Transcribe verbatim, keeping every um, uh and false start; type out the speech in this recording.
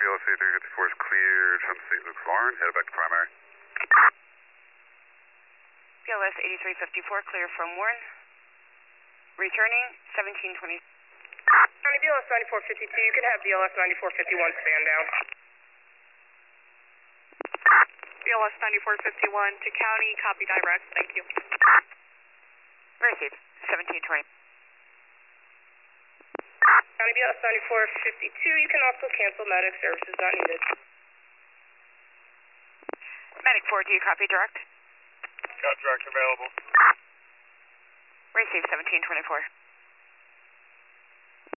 L C three fifty-four is cleared from Saint Luke's Lauren, head back to primary. B L S eighty-three fifty-four, clear from Warren. Returning seventeen twenty. County B L S ninety-four fifty-two, you can have B L S ninety-four fifty-one stand down. B L S ninety-four fifty-one to County, copy direct, thank you. Received seventeen twenty. County B L S ninety-four fifty-two, you can also cancel medic services not needed. Medic four, do you copy direct? Got direct available. Received seventeen twenty-four.